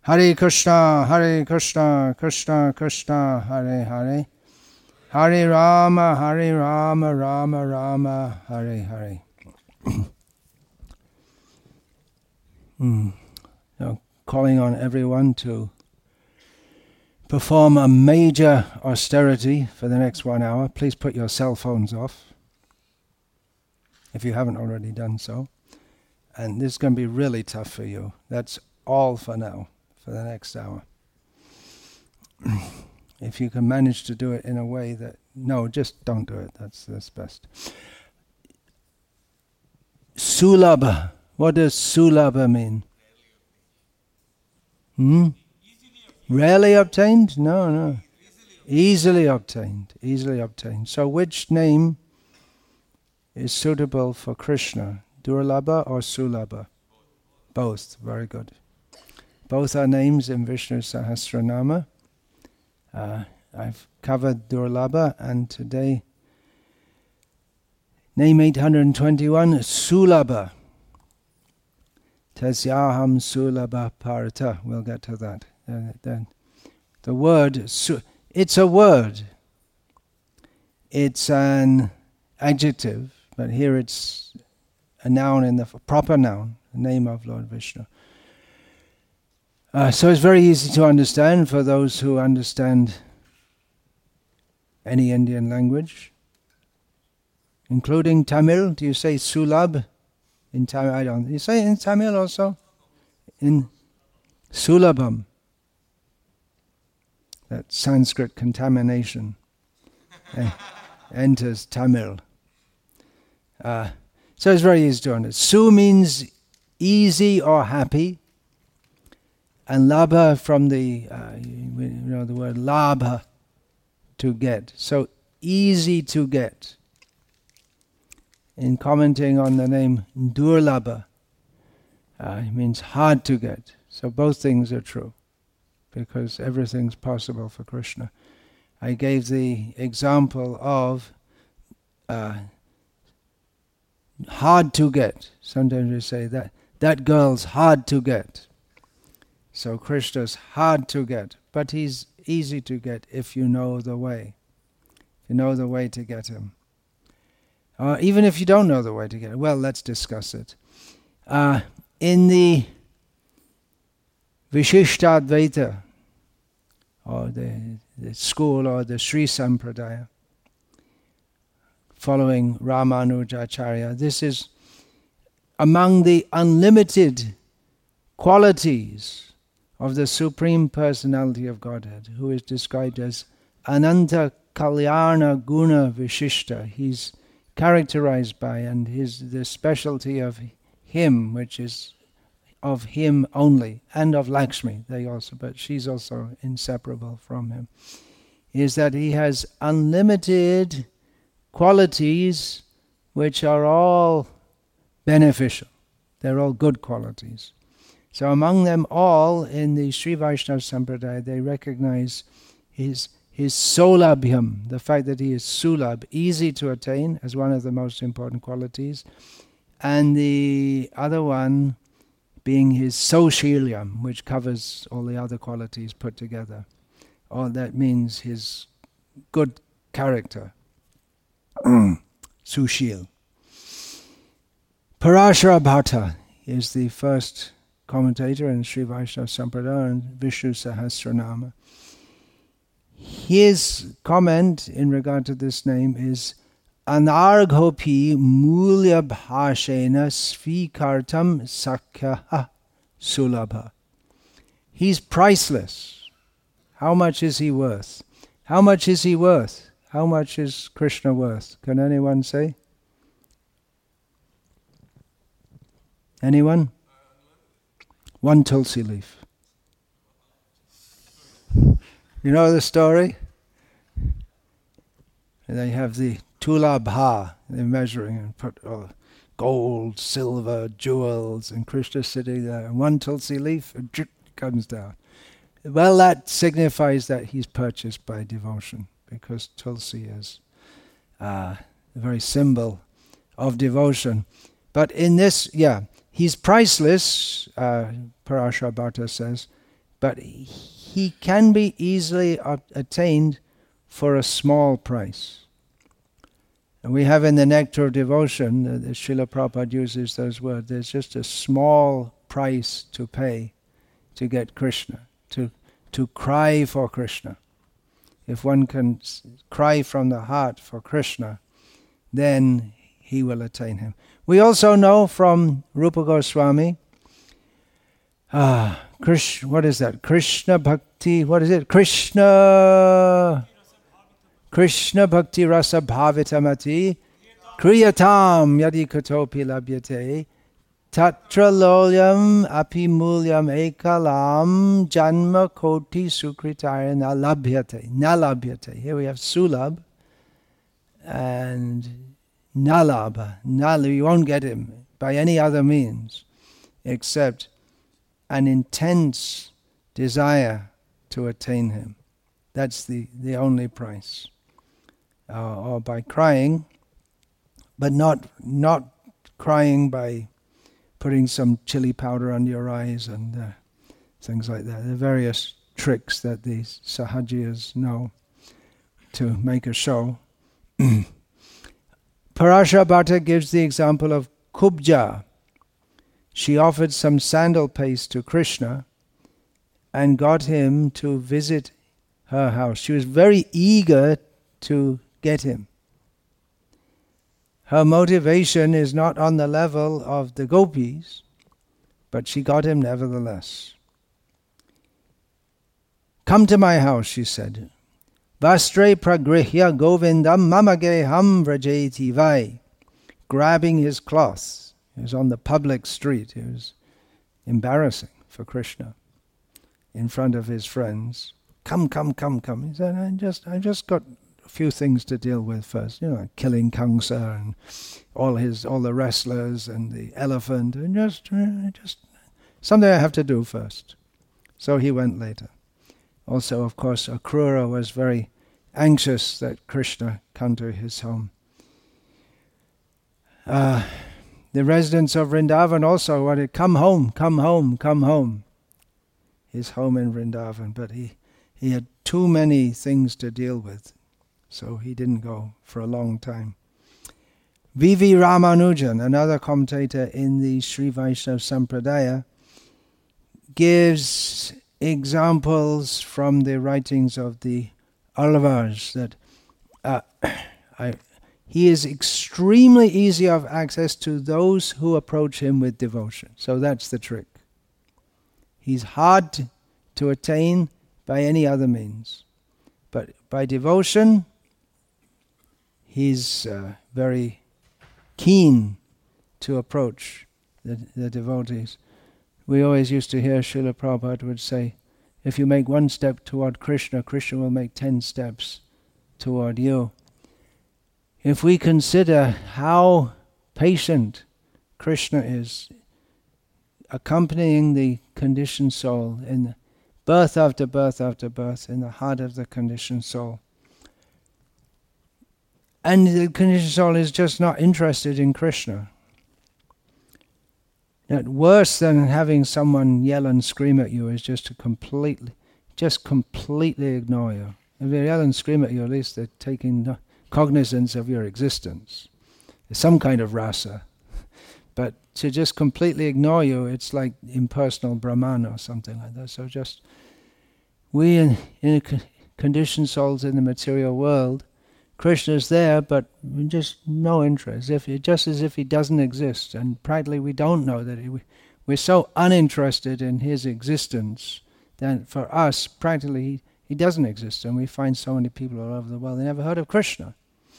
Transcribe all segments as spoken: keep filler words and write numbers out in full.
Hare Krishna, Hare Krishna, Krishna Krishna, Hare Hare. Hare Rama, Hare Rama, Rama Rama, Hare Hare. mm. Now, calling on everyone to perform a major austerity for the next one hour. Please put your cell phones off if you haven't already done so. And this is going to be really tough for you. That's all for now, for the next hour. If you can manage to do it in a way that, no, just don't do it. That's, that's best. Sulabha. What does sulabha mean? Hmm? Rarely obtained? No, no. Easily obtained. Easily obtained. So which name is suitable for Krishna? Durlabha or Sulabha? Both. Very good. Both are names in Vishnu Sahasranama. Uh, I've covered Durlabha, and today, name eight hundred twenty-one, Sulabha. Tasyaham Sulabha Parata. We'll get to that. Uh, the, the word, su- it's a word. It's an adjective, but here it's a noun in the f- proper noun, the name of Lord Vishnu. Uh, so it's very easy to understand for those who understand any Indian language, including Tamil. Do you say Sulabh in Tamil? I don't. You say it in Tamil also? In Sulabham. That Sanskrit contamination uh, enters Tamil. Uh, so it's very easy to understand. Su means easy or happy. And labha from the, uh, you know, the word labha, to get. So easy to get. In commenting on the name Durlabha, uh, it means hard to get. So both things are true, because everything's possible for Krishna. I gave the example of uh, hard to get. Sometimes we say that that girl's hard to get. So Krishna's hard to get, but he's easy to get if you know the way. If you know the way to get him. Or even if you don't know the way to get him, well, let's discuss it. Uh, in the Vishishtadvaita, or the, the school, or the Sri Sampradaya, following Ramanujacharya, this is among the unlimited qualities of the Supreme Personality of Godhead, who is described as Ananta Kalyana Guna Vishishta. He's characterized by, and his the specialty of him, which is of him only, and of Lakshmi, they also, but she's also inseparable from him, is that he has unlimited qualities which are all beneficial. They're all good qualities. So among them all, in the Sri Vaishnava Sampradaya, they recognize his his solabhyam, the fact that he is sulabh, easy to attain, as one of the most important qualities, and the other one being his soshiliam, which covers all the other qualities put together. All that means his good character, sushil. Parashara Bhatta is the first commentator in Sri Vaishnava Sampradaya and Vishnu Sahasranama. His comment in regard to this name is Anarghopi mulya bhashena svikartam sakya sulabha. He's priceless. How much is he worth? How much is he worth? How much is Krishna worth? Can anyone say? Anyone? One tulsi leaf. You know the story? They have the tulabha, they're measuring and put uh, gold, silver, jewels, and Krishna sitting there, and one tulsi leaf and comes down. Well, that signifies that he's purchased by devotion, because tulsi is uh, the very symbol of devotion. But in this, yeah, he's priceless, uh, Parashara Bhatta says, but he can be easily attained for a small price. And we have in the Nectar of Devotion, uh, the Srila Prabhupada uses those words, there's just a small price to pay to get Krishna, to, to cry for Krishna. If one can s- cry from the heart for Krishna, then he will attain him. We also know from Rupa Goswami, ah, Krish, what is that? Krishna Bhakti, what is it? Krishna... Krishna Bhakti Rasa Bhavitamati Kriyatam Yadi Katopi Labhyate Tatra Lolyam Api Mulyam Ekalam Janma Koti Sukritaya Na Labhyate. Na Labhyate. Here we have Sulabh and Nalabha. Nal, you won't get him by any other means except an intense desire to attain him. That's the, the only price. Uh, or by crying, but not not crying by putting some chili powder under your eyes and uh, things like that. There are various tricks that these sahajiyas know to make a show. Parashara Bhatta gives the example of Kubja. She offered some sandal paste to Krishna and got him to visit her house. She was very eager to get him. Her motivation is not on the level of the gopis, but she got him nevertheless. Come to my house, she said. Vastre pragrihya govindam mamageham vrajeti vai. Grabbing his cloth. He was on the public street. It was embarrassing for Krishna in front of his friends. Come, come, come, come. He said, I just, I just got a few things to deal with first. You know, killing Kamsa and all his, all the wrestlers and the elephant, and just, uh, just something I have to do first. So he went later. Also, of course, Akrura was very anxious that Krishna come to his home. Uh, the residents of Vrindavan also wanted, come home, come home, come home. His home in Vrindavan, but he, he had too many things to deal with, so he didn't go for a long time. V V Ramanujan, another commentator in the Sri Vaishnava Sampradaya, gives examples from the writings of the Alvars that uh, I, he is extremely easy of access to those who approach him with devotion. So that's the trick. He's hard to, to attain by any other means. But by devotion, he's uh, very keen to approach the, the devotees. We always used to hear Srila Prabhupada would say, if you make one step toward Krishna, Krishna will make ten steps toward you. If we consider how patient Krishna is, accompanying the conditioned soul in birth after birth after birth in the heart of the conditioned soul. And the conditioned soul is just not interested in Krishna. That worse than having someone yell and scream at you is just to completely, just completely ignore you. If they yell and scream at you, at least they're taking cognizance of your existence. There's some kind of rasa. But to just completely ignore you, it's like impersonal Brahman or something like that. So just, we in, in conditioned souls in the material world, Krishna's there, but just no interest. If it, just as if he doesn't exist, and practically we don't know that he, we're so uninterested in his existence that for us, practically he, he doesn't exist. And we find so many people all over the world, they never heard of Krishna.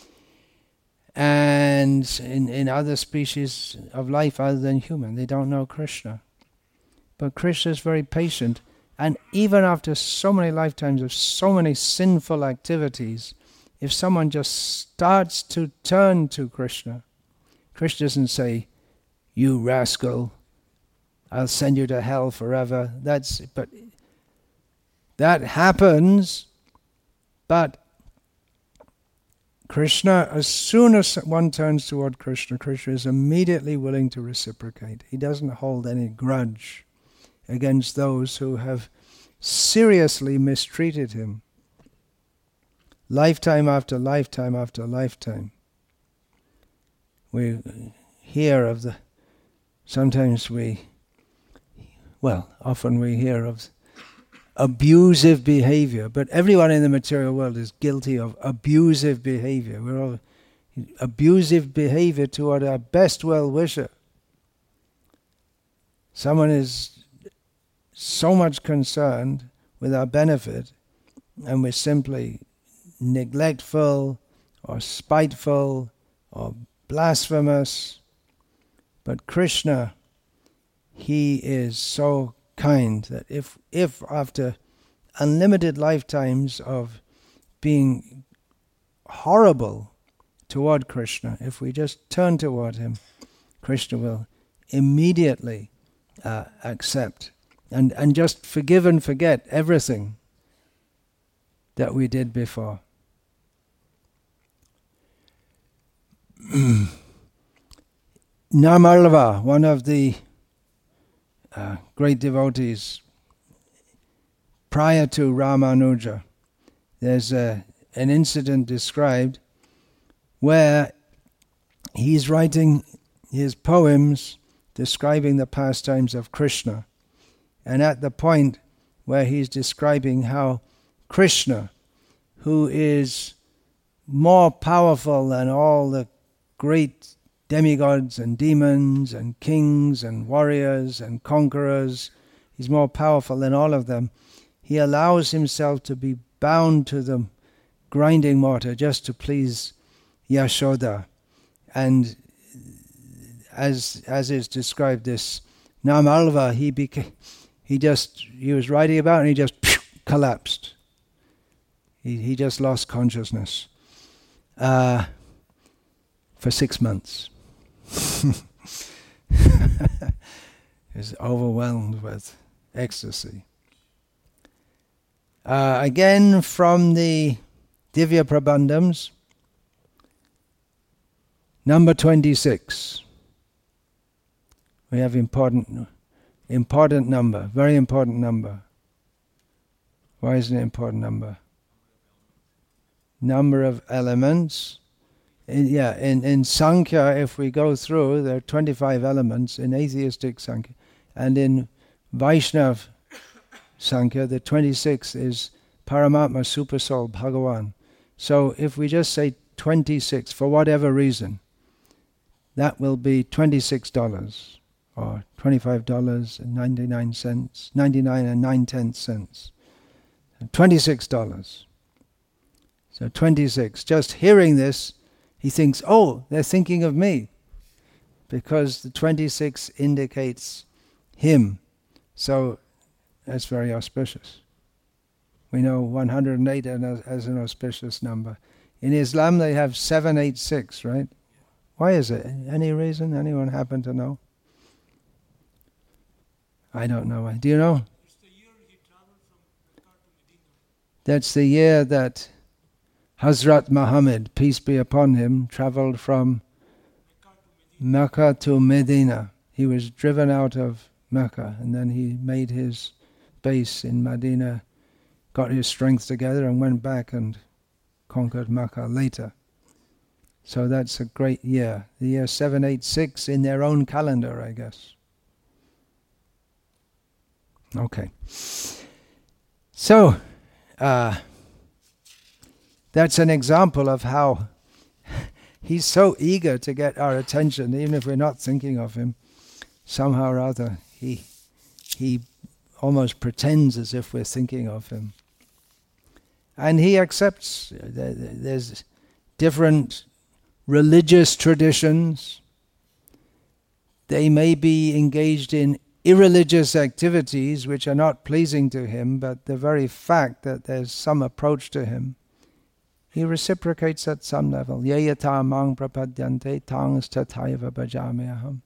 And in, in other species of life other than human, they don't know Krishna. But Krishna is very patient, and even after so many lifetimes of so many sinful activities, if someone just starts to turn to Krishna, Krishna doesn't say, you rascal, I'll send you to hell forever. That's but that happens, but Krishna, as soon as one turns toward Krishna, Krishna is immediately willing to reciprocate. He doesn't hold any grudge against those who have seriously mistreated him. Lifetime after lifetime after lifetime. We hear of the, sometimes we, well, often we hear of abusive behavior, but everyone in the material world is guilty of abusive behavior. We're all abusive behavior toward our best well-wisher. Someone is so much concerned with our benefit, and we're simply neglectful or spiteful or blasphemous. But Krishna, he is so kind that if if after unlimited lifetimes of being horrible toward Krishna, if we just turn toward him, Krishna will immediately uh, accept and, and just forgive and forget everything that we did before. Namalva, one of the uh, great devotees prior to Ramanuja, there's a, an incident described where he's writing his poems describing the pastimes of Krishna. And at the point where he's describing how Krishna, who is more powerful than all the great demigods and demons and kings and warriors and conquerors, he's more powerful than all of them, he allows himself to be bound to the grinding mortar just to please Yashoda. And as as is described, this Namalva, he became, he just, he was writing about and he just phew, collapsed. He he just lost consciousness uh, for six months. He was overwhelmed with ecstasy. Uh, again, from the Divya Prabandhams, number twenty-six. We have important, important number, very important number. Why is it an important number? Number of elements. In, yeah, in, in Sankhya, if we go through, there are twenty-five elements in atheistic Sankhya. And in Vaishnav Sankhya, the twenty-sixth is Paramatma, Super Soul, Bhagavan. So if we just say twenty-six, for whatever reason, that will be twenty-six dollars or twenty-five dollars and ninety-nine cents, ninety-nine and nine-tenths cents. twenty-six dollars. So twenty-six. Just hearing this, he thinks, oh, they're thinking of me, because the twenty-six indicates him. So that's very auspicious. We know one hundred eight as an auspicious number. In Islam they have seven eight six, right? Why is it? Any reason? Anyone happen to know? I don't know. Do you know? It's the year he traveled from Mecca to Medina. That's the year that Hazrat Muhammad, peace be upon him, traveled from Mecca to Medina. He was driven out of Mecca, and then he made his base in Medina, got his strength together and went back and conquered Mecca later. So that's a great year. The year seven eight six in their own calendar, I guess. Okay. So, uh, that's an example of how he's so eager to get our attention, even if we're not thinking of him. Somehow or other, he he almost pretends as if we're thinking of him. And he accepts. There's different religious traditions. They may be engaged in irreligious activities which are not pleasing to him, but the very fact that there's some approach to him, he reciprocates at some level. Yayata mang prapadyante tangs tathaiva bhajamyaham.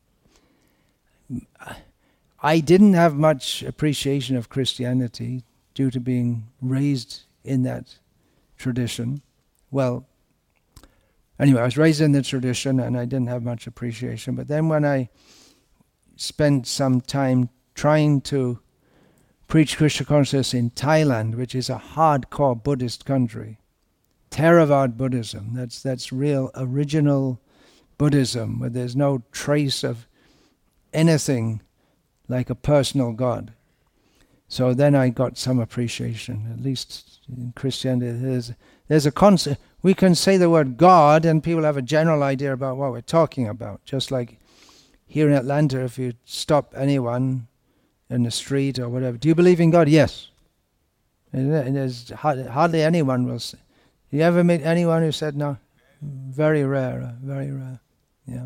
I didn't have much appreciation of Christianity due to being raised in that tradition. Well, anyway, I was raised in the tradition and I didn't have much appreciation. But then when I spent some time trying to preach Krishna consciousness in Thailand, which is a hardcore Buddhist country. Theravada Buddhism, that's that's real original Buddhism, where there's no trace of anything like a personal God. So then I got some appreciation, at least in Christianity. There's, there's a concept, we can say the word God and people have a general idea about what we're talking about. Just like here in Atlanta, if you stop anyone in the street or whatever, do you believe in God? Yes. And there's hardly anyone will say. You ever meet anyone who said no? Very rare, very rare. Yeah.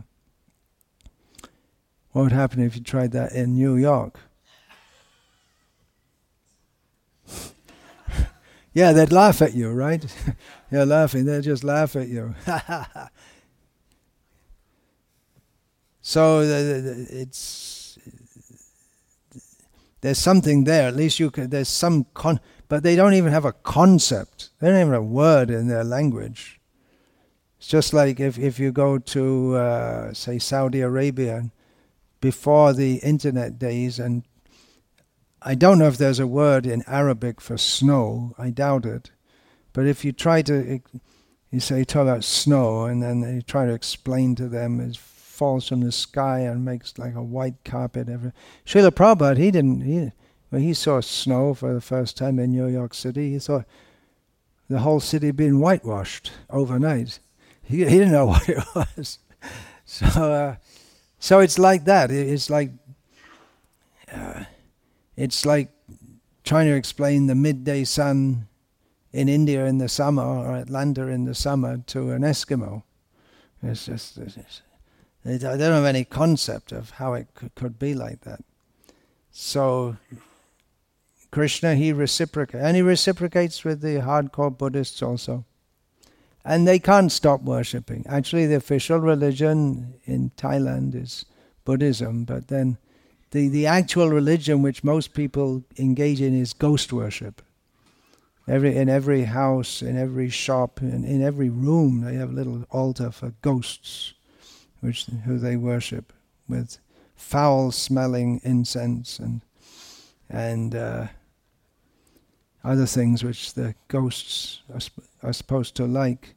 What would happen if you tried that in New York? Yeah, they'd laugh at you, right? You're laughing, they'd just laugh at you. So the, the, it's there's something there. At least you can. There's some con, but they don't even have a concept. They don't even have a word in their language. It's just like if if you go to uh, say Saudi Arabia before the internet days, and I don't know if there's a word in Arabic for snow. I doubt it. But if you try to, you say talk about snow, and then you try to explain to them it falls from the sky and makes like a white carpet. Every Srila Prabhupada, he didn't. He when he saw snow for the first time in New York City, he thought the whole city had been whitewashed overnight. He he didn't know what it was. So uh, so it's like that. It, it's like. Uh, It's like trying to explain the midday sun in India in the summer or Atlanta in the summer to an Eskimo. It's just, it's, they don't have any concept of how it could, could be like that. So Krishna, he reciprocates, and he reciprocates with the hardcore Buddhists also. And they can't stop worshipping. Actually, the official religion in Thailand is Buddhism, but then The, the actual religion which most people engage in is ghost worship. Every in every house, in every shop, in, in every room, they have a little altar for ghosts, which who they worship with foul-smelling incense and and uh, other things which the ghosts are, sp- are supposed to like.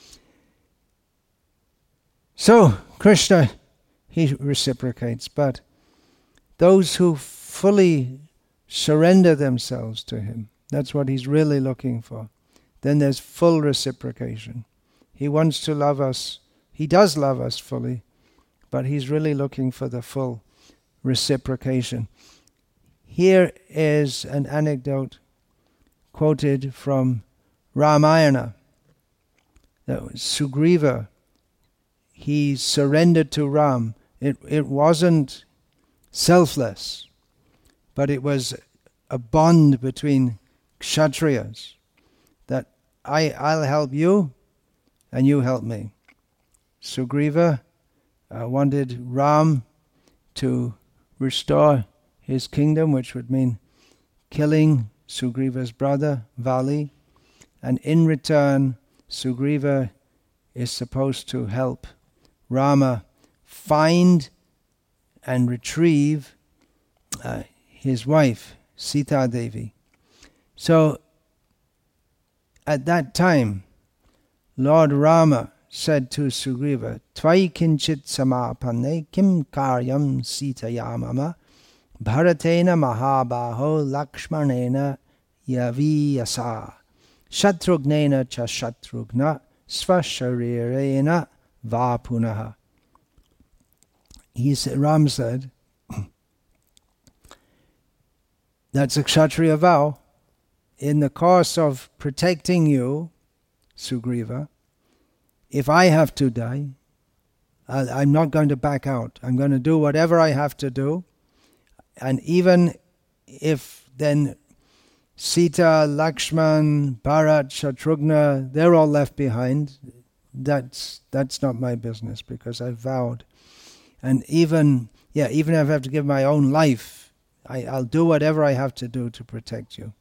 So Krishna, he reciprocates, but those who fully surrender themselves to him, that's what he's really looking for. Then there's full reciprocation. He wants to love us. He does love us fully, but he's really looking for the full reciprocation. Here is an anecdote quoted from Ramayana. That was Sugriva. He surrendered to Ram. It it wasn't selfless, but it was a bond between kshatriyas that I, I'll help you and you help me. Sugriva uh, wanted Ram to restore his kingdom, which would mean killing Sugriva's brother, Vali, and in return, Sugriva is supposed to help Rama find and retrieve uh, his wife, Sita Devi. So, at that time, Lord Rama said to Sugriva, Tvai kinchit samapanne kim karyam sitaya mama bharatena mahabaho lakshmanena yaviyasa shatrugnena cha shatrugna svasharirena vapunaha. He said, Ram said, that's a Kshatriya vow. In the course of protecting you, Sugriva, if I have to die, I, I'm not going to back out. I'm going to do whatever I have to do. And even if then Sita, Lakshman, Bharat, Shatrugna, they're all left behind, that's that's not my business because I vowed. And even, yeah, even if I have to give my own life, I, I'll do whatever I have to do to protect you.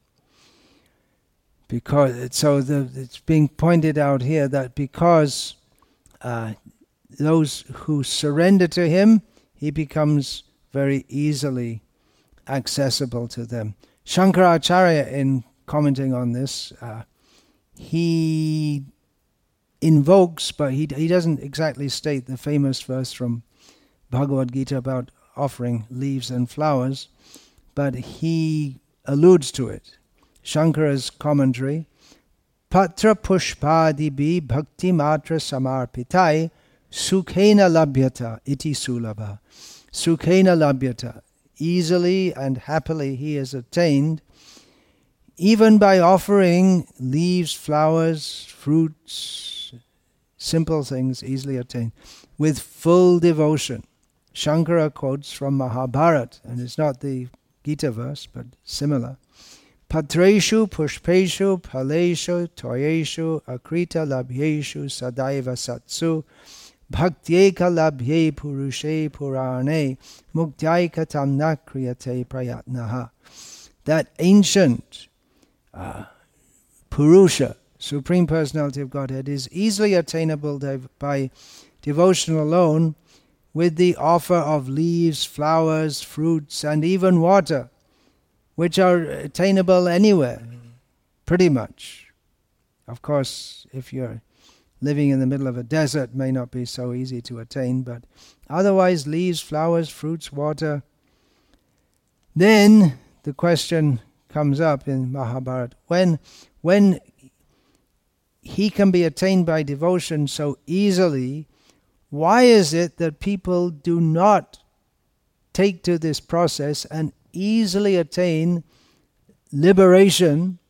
Because so the, it's being pointed out here that because uh, those who surrender to him, he becomes very easily accessible to them. Shankaracharya, in commenting on this, uh, he invokes, but he he doesn't exactly state the famous verse from Bhagavad Gita about offering leaves and flowers, but he alludes to it. Shankara's commentary, Patra pushpadibi bhakti matra samarpitai sukhena labhyata iti sulabha. Sukhena labhyata. Easily and happily he has attained, even by offering leaves, flowers, fruits, simple things easily attained, with full devotion. Shankara quotes from Mahabharata, and it's not the Gita verse, but similar. Patreshu pushpeshu paleshu toyeshu akrita labhyeshu sadaiva satsu bhaktyeka labhye purushe purane muktyeka tamna kriyate prayatnaha. That ancient uh, Purusha, Supreme Personality of Godhead, is easily attainable dev- by devotion alone, with the offer of leaves, flowers, fruits, and even water, which are attainable anywhere, pretty much. Of course, if you're living in the middle of a desert, it may not be so easy to attain, but otherwise, leaves, flowers, fruits, water. Then the question comes up in Mahabharata, when, when he can be attained by devotion so easily, why is it that people do not take to this process and easily attain liberation,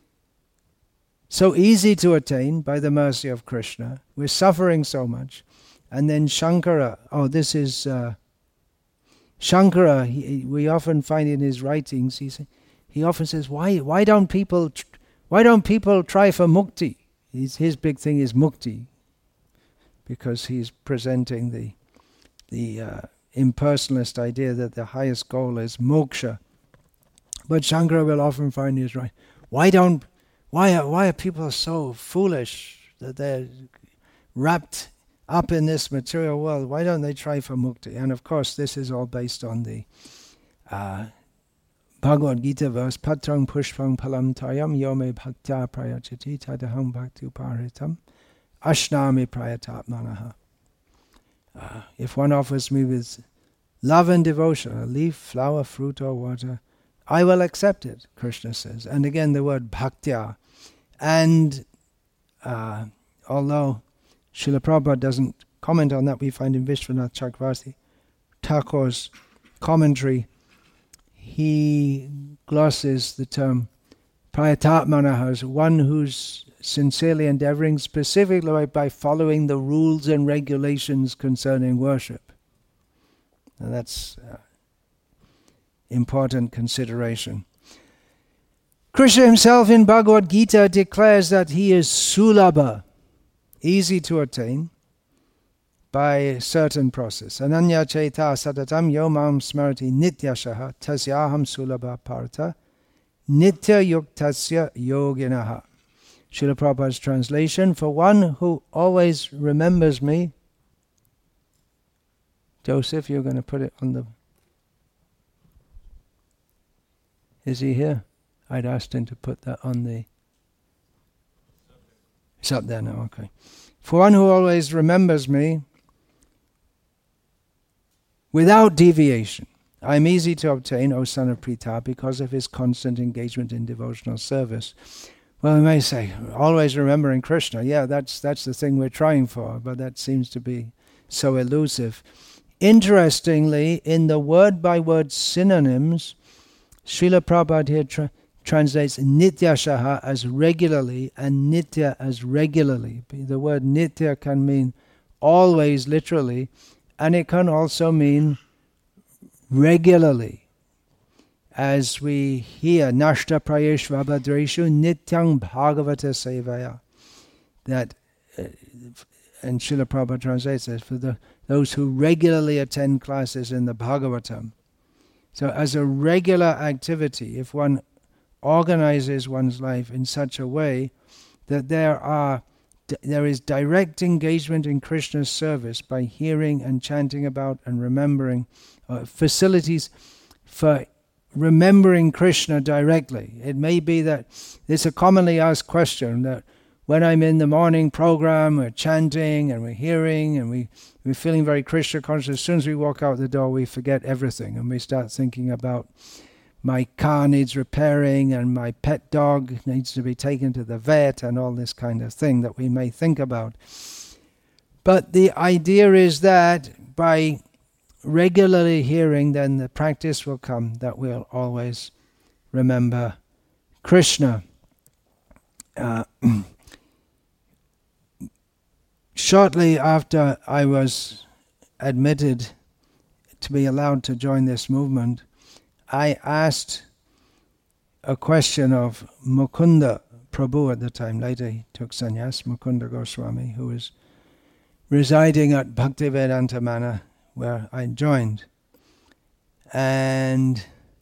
so easy to attain by the mercy of Krishna? We're suffering so much. And then Shankara, oh, this is uh, Shankara, he, we often find in his writings, he, he often says, why why don't people tr- why don't people try for mukti? His, his big thing is mukti, because he's presenting the the uh, impersonalist idea that the highest goal is moksha. But Shankara will often find his right. Why don't why are, why are people so foolish that they're wrapped up in this material world? Why don't they try for mukti? And of course, this is all based on the uh, Bhagavad Gita verse, Patrang pushpang palam tayam yome bhaktya prayachati tadaham bhakti uparitam ashnami prayatatmanaha. Uh, if one offers me with love and devotion, a leaf, flower, fruit or water, I will accept it, Krishna says. And again the word bhaktya. And uh, although Srila Prabhupada doesn't comment on that, we find in Vishwanath Chakravarti Thakur's commentary, he glosses the term prayatatmanaha as one who's sincerely endeavoring specifically by following the rules and regulations concerning worship. And that's uh, important consideration. Krishna himself in Bhagavad Gita declares that he is sulabha, easy to attain by a certain process. Ananya chaita satatam yomam smarati nityashaha tasyaham sulabha partha nitya yuktasya yoginaha. Srila Prabhupada's translation, for one who always remembers me. Joseph, you're going to put it on the... Is he here? I'd asked him to put that on the... It's up there now, okay. For one who always remembers me, without deviation, I am easy to obtain, O son of Pritha, because of his constant engagement in devotional service. Well, we may say, always remembering Krishna. Yeah, that's that's the thing we're trying for, but that seems to be so elusive. Interestingly, in the word-by-word synonyms, Srila Prabhupada here tra- translates nityashaha as regularly and nitya as regularly. The word nitya can mean always, literally, and it can also mean regularly. As we hear, Nashta Prayeshva Bhadreshu Nityang Bhagavata Sevaya. That, uh, and Srila Prabhupada translates this, for the, those who regularly attend classes in the Bhagavatam. So as a regular activity, if one organizes one's life in such a way that there are there is direct engagement in Krishna's service by hearing and chanting about and remembering uh, facilities for remembering Krishna directly. It may be that it's a commonly asked question that when I'm in the morning program, we're chanting and we're hearing and we, we're feeling very Krishna conscious. As soon as we walk out the door, we forget everything and we start thinking about my car needs repairing and my pet dog needs to be taken to the vet and all this kind of thing that we may think about. But the idea is that by regularly hearing, then the practice will come that we'll always remember Krishna. Uh, shortly after I was admitted to be allowed to join this movement, I asked a question of Mukunda Prabhu at the time. Later he took sannyas, Mukunda Goswami, who was residing at Bhaktivedanta Manor, where I joined. And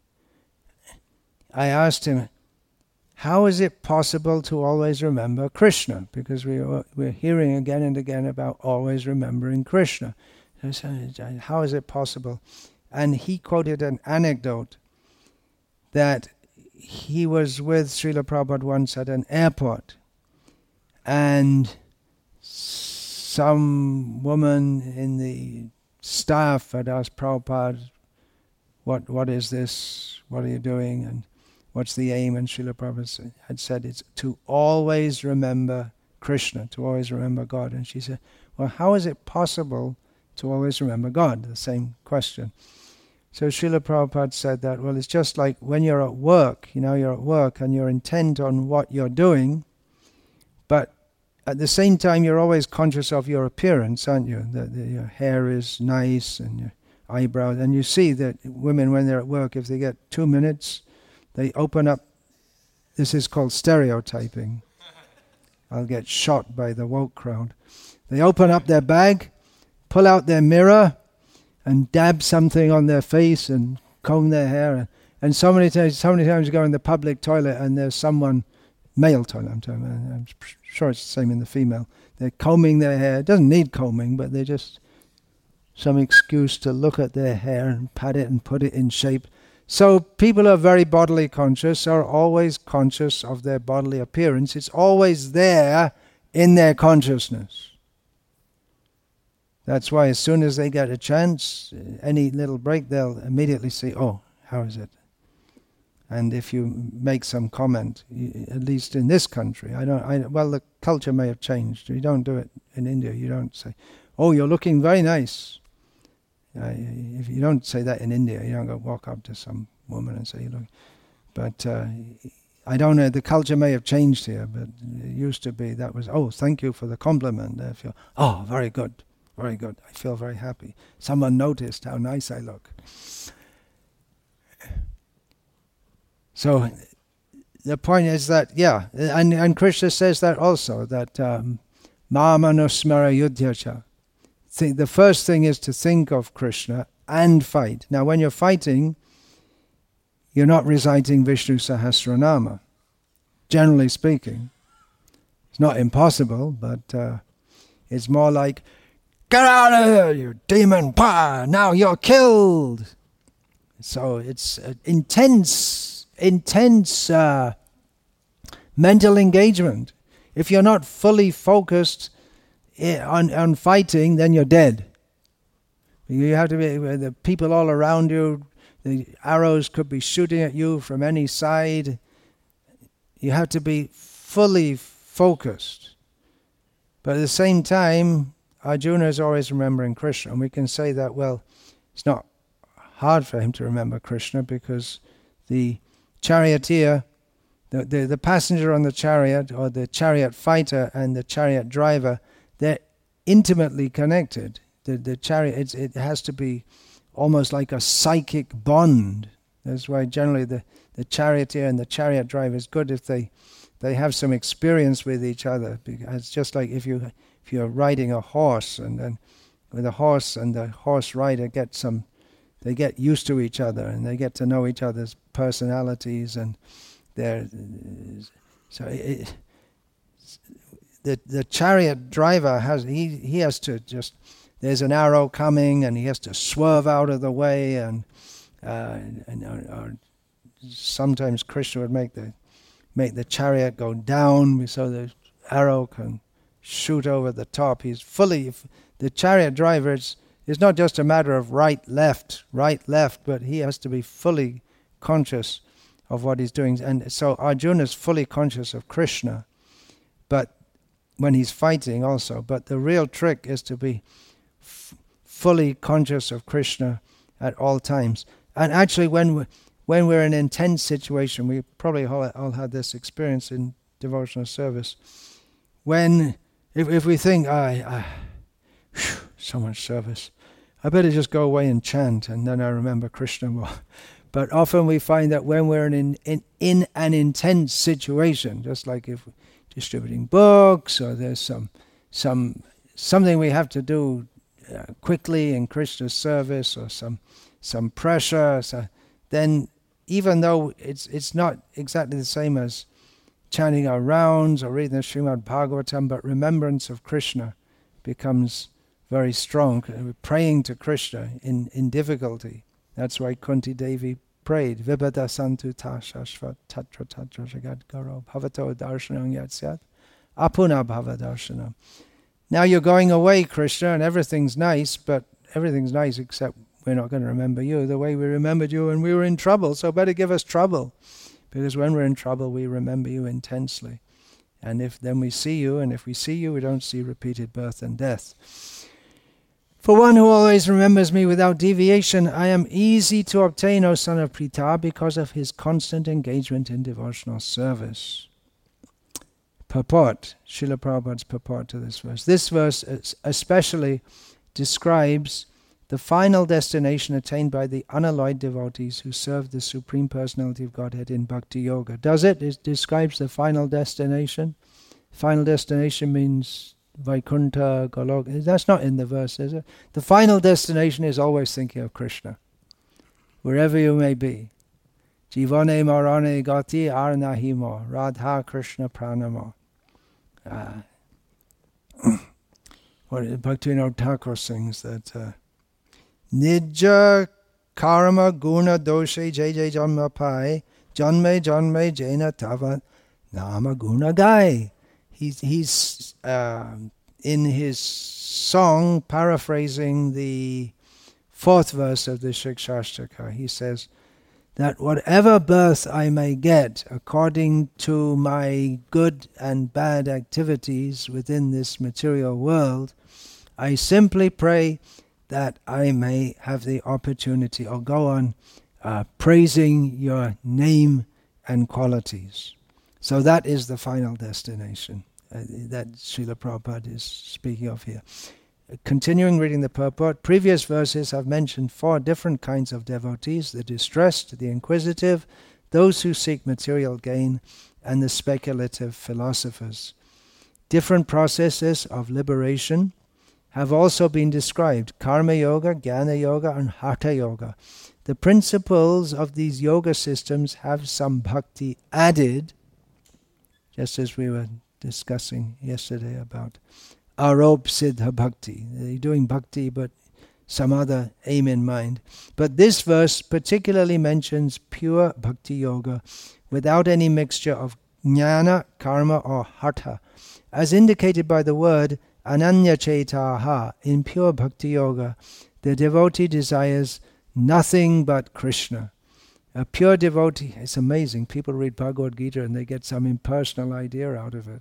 I asked him, how is it possible to always remember Krishna? Because we were, we're hearing again and again about always remembering Krishna. I said, how is it possible? And he quoted an anecdote that he was with Srila Prabhupada once at an airport, and some woman in the staff had asked Prabhupada, what what is this? What are you doing? And what's the aim? And Srila Prabhupada had said, it's to always remember Krishna, to always remember God. And she said, well, how is it possible to always remember God? The same question. So Srila Prabhupada said that, well, it's just like when you're at work, you know, you're at work and you're intent on what you're doing, but at the same time, you're always conscious of your appearance, aren't you? That your hair is nice and your eyebrows. And you see that women, when they're at work, if they get two minutes, they open up. This is called stereotyping. I'll get shot by the woke crowd. They open up their bag, pull out their mirror, and dab something on their face and comb their hair. And so many times, so many times you go in the public toilet and there's someone, male toilet, I'm talking about, I'm sure it's the same in the female. They're combing their hair. It doesn't need combing, but they just some excuse to look at their hair and pat it and put it in shape. So people who are very bodily conscious are always conscious of their bodily appearance. It's always there in their consciousness. That's why as soon as they get a chance, any little break, they'll immediately say, oh, how is it? And if you make some comment, at least in this country, I don't. I, well, the culture may have changed. You don't do it in India. You don't say, "Oh, you're looking very nice." Uh, if you don't say that in India, you don't go walk up to some woman and say, "Look." But uh, I don't know. The culture may have changed here, but it used to be that was, "Oh, thank you for the compliment." I feel, "Oh, very good, very good. I feel very happy. Someone noticed how nice I look." So the point is that, yeah, and, and Krishna says that also, that um, Mamanusmara Yudhyacha. The first thing is to think of Krishna and fight. Now when you're fighting, you're not reciting Vishnu Sahasranama, generally speaking. It's not impossible, but uh, it's more like, get out of here, you demon, bah, now you're killed. So it's uh, intense intense uh, mental engagement. If you're not fully focused I- on, on fighting, then you're dead. You have to be, the people all around you, the arrows could be shooting at you from any side. You have to be fully focused. But at the same time, Arjuna is always remembering Krishna. And we can say that, well, it's not hard for him to remember Krishna because the charioteer, the, the, the passenger on the chariot, or the chariot fighter and the chariot driver, they're intimately connected. The, the chariot, it's, it has to be almost like a psychic bond. That's why generally the, the charioteer and the chariot driver is good if they, they have some experience with each other. Because it's just like if, you, if you're riding a horse, and then with a horse and the horse rider get some, they get used to each other and they get to know each other's personalities, and their so it, the the chariot driver has he he has to just, there's an arrow coming and he has to swerve out of the way, and uh, and or, or sometimes Krishna would make the make the chariot go down so the arrow can shoot over the top. He's fully, the chariot driver, it's, it's not just a matter of right, left, right, left, but he has to be fully conscious of what he's doing. And so Arjuna is fully conscious of Krishna, but when he's fighting also. But the real trick is to be f- fully conscious of Krishna at all times. And actually, when we, when we're in an intense situation, we probably all, all had this experience in devotional service. When, if, if we think, I, I whew, so much service, I better just go away and chant, and then I remember Krishna more. But often we find that when we're in, in, in an intense situation, just like if we're distributing books, or there's some some something we have to do uh, quickly in Krishna's service, or some some pressure, so then even though it's it's not exactly the same as chanting our rounds or reading the Srimad Bhagavatam, but remembrance of Krishna becomes very strong. We're praying to Krishna in, in difficulty. That's why Kunti Devi prayed, Vibhada santu ta shashvat tatra tatra jagat garo bhavato darshanam yatsyat apuna bhava darshanam. Now you're going away, Krishna, and everything's nice, but everything's nice except we're not going to remember you the way we remembered you when we were in trouble, so better give us trouble. Because when we're in trouble, we remember you intensely. And if then we see you, and if we see you, we don't see repeated birth and death. For one who always remembers me without deviation, I am easy to obtain, O son of Pritha, because of his constant engagement in devotional service. Purport, Srila Prabhupada's purport to this verse. This verse especially describes the final destination attained by the unalloyed devotees who serve the Supreme Personality of Godhead in Bhakti Yoga. Does it? It describes the final destination. Final destination means Vaikuntha, Goloka. That's not in the verse, is it? The final destination is always thinking of Krishna, wherever you may be. Jivane marane gati arnahimo, Radha Krishna pranamo. Uh, what Bhaktivinoda Thakur sings that... Uh, Nija karma guna doshe jai jai janma pai janme janme jena tava nama guna gai. He's, he's uh, in his song paraphrasing the fourth verse of the Shikshashtaka. He says that whatever birth I may get according to my good and bad activities within this material world, I simply pray that I may have the opportunity or go on uh, praising your name and qualities. So that is the final destination uh, that Srila Prabhupada is speaking of here. Uh, continuing reading the purport, previous verses have mentioned four different kinds of devotees: the distressed, the inquisitive, those who seek material gain, and the speculative philosophers. Different processes of liberation have also been described: Karma Yoga, Jnana Yoga, and Hatha Yoga. The principles of these yoga systems have some bhakti added, just as we were discussing yesterday about Arop Siddha Bhakti. They're doing bhakti, but some other aim in mind. But this verse particularly mentions pure bhakti yoga without any mixture of jnana, karma, or hatha, as indicated by the word Ananya Chaitaha. In pure bhakti yoga, the devotee desires nothing but Krishna. A pure devotee, it's amazing. People read Bhagavad Gita and they get some impersonal idea out of it.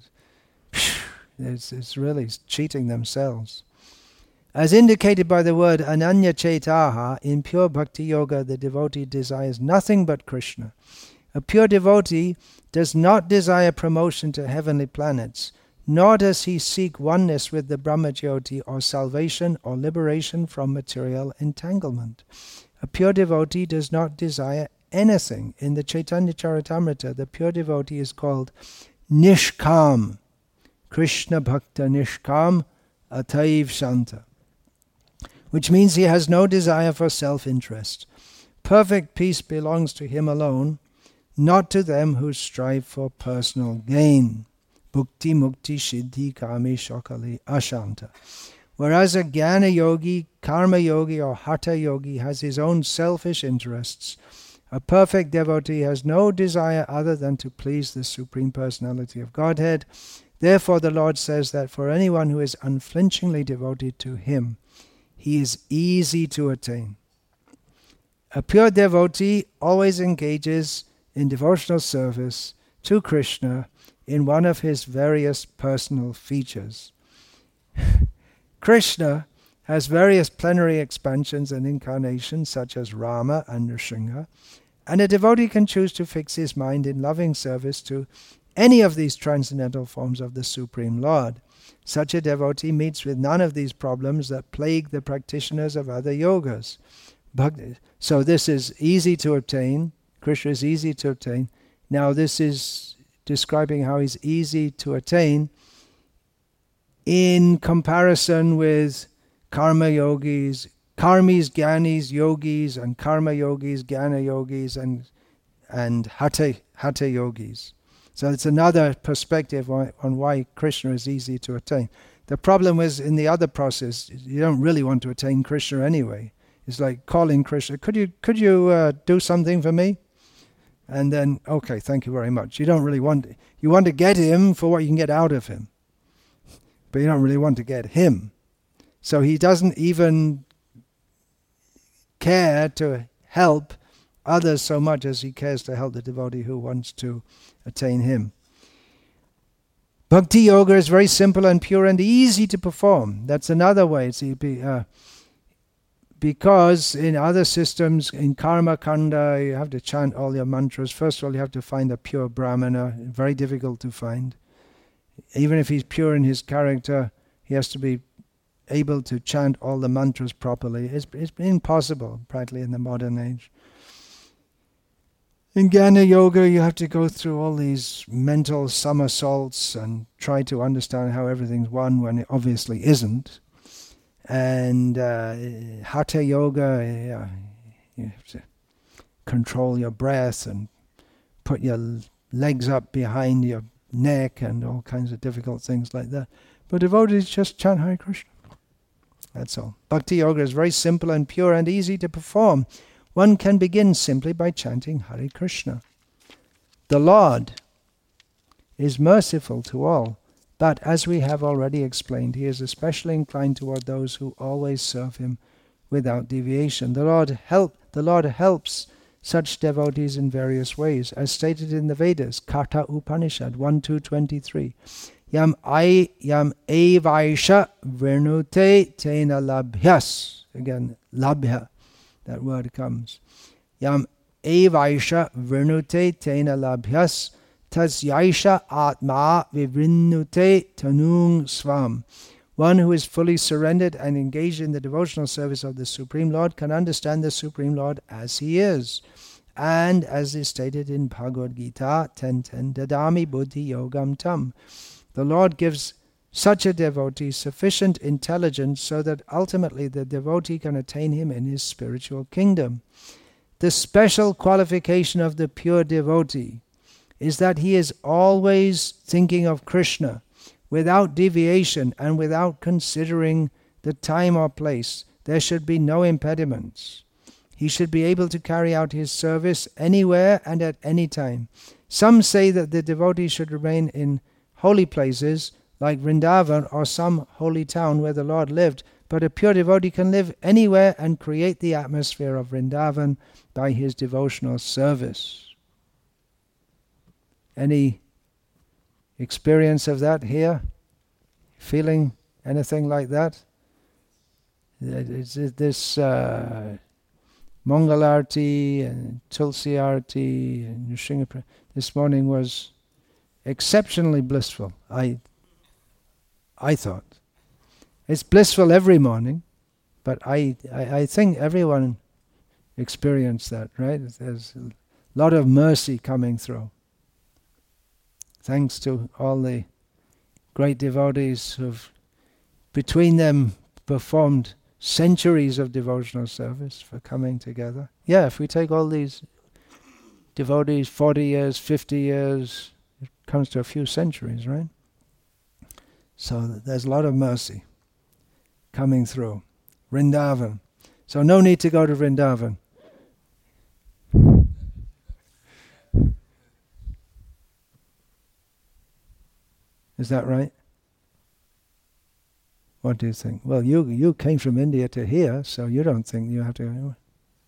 It's, it's really cheating themselves. As indicated by the word Ananya Chaitaha, in pure bhakti yoga, the devotee desires nothing but Krishna. A pure devotee does not desire promotion to heavenly planets, nor does he seek oneness with the Brahmajyoti or salvation or liberation from material entanglement. A pure devotee does not desire anything. In the Chaitanya Charitamrita, the pure devotee is called Nishkam, Krishna Bhakta Nishkam Ataiv Shanta, which means he has no desire for self-interest. Perfect peace belongs to him alone, not to them who strive for personal gain. Bhukti Mukti Siddhi Kami Shakali Ashanta. Whereas a Jnana Yogi, Karma Yogi, or Hatha Yogi has his own selfish interests, A perfect devotee has no desire other than to please the Supreme Personality of Godhead. Therefore the Lord says that for anyone who is unflinchingly devoted to Him, He is easy to attain. A pure devotee always engages in devotional service to Krishna in one of His various personal features. Krishna has various plenary expansions and incarnations such as Rama and Nrsimha, and a devotee can choose to fix his mind in loving service to any of these transcendental forms of the Supreme Lord. Such a devotee meets with none of these problems that plague the practitioners of other yogas. So this is easy to obtain. Krishna is easy to obtain. Now this is describing how he's easy to attain in comparison with karma yogis, karmis, gyanis, yogis, and karma yogis, jnana yogis, and and hatha, hatha yogis. So it's another perspective on, on why Krishna is easy to attain. The problem is in the other process, you don't really want to attain Krishna anyway. It's like calling Krishna, could you could you uh, do something for me? And then, okay, thank you very much. You don't really want, you want to get him for what you can get out of him. But you don't really want to get him. So he doesn't even care to help others so much as he cares to help the devotee who wants to attain him. Bhakti yoga is very simple and pure and easy to perform. That's another way. It's, uh, because in other systems, in karma kanda, you have to chant all your mantras. First of all, you have to find a pure brahmana. Very difficult to find. Even if he's pure in his character, he has to be able to chant all the mantras properly. It's, it's impossible, practically, in the modern age. In Jnana Yoga, you have to go through all these mental somersaults and try to understand how everything's one when it obviously isn't. And uh, Hatha Yoga, yeah, you have to control your breath and put your legs up behind your neck and all kinds of difficult things like that. But devotees just chant Hare Krishna. That's all. Bhakti Yoga is very simple and pure and easy to perform. One can begin simply by chanting Hare Krishna. The Lord is merciful to all, but as we have already explained, He is especially inclined toward those who always serve Him without deviation. The Lord help, the Lord helps such devotees in various ways, as stated in the Vedas, Katha Upanishad one two twenty-three. Yam ai yam evaisha vernute tena labhyas. Again, labhya, that word comes. Yam evaisha vernute tena labhyas tasyaisha atma vivrinnute tanung svam. One who is fully surrendered and engaged in the devotional service of the Supreme Lord can understand the Supreme Lord as He is. And as is stated in Bhagavad Gita ten ten, Dadami buddhi yogam tam. The Lord gives such a devotee sufficient intelligence so that ultimately the devotee can attain Him in his spiritual kingdom. The special qualification of the pure devotee is that he is always thinking of Krishna without deviation and without considering the time or place. There should be no impediments. He should be able to carry out his service anywhere and at any time. Some say that the devotee should remain in holy places like Vrindavan or some holy town where the Lord lived, but a pure devotee can live anywhere and create the atmosphere of Vrindavan by his devotional service. Any experience of that here? Feeling anything like that? This uh, Mangalarti and Tulsi Arti and Nrsimha this morning was exceptionally blissful. I I thought. It's blissful every morning, but I, I, I think everyone experienced that, right? There's a lot of mercy coming through. Thanks to all the great devotees who've between them performed centuries of devotional service for coming together. Yeah, if we take all these devotees, forty years, fifty years, it comes to a few centuries, right? So there's a lot of mercy coming through. Vrindavan. So no need to go to Vrindavan. Is that right? What do you think? Well, you you came from India to here, so you don't think you have to.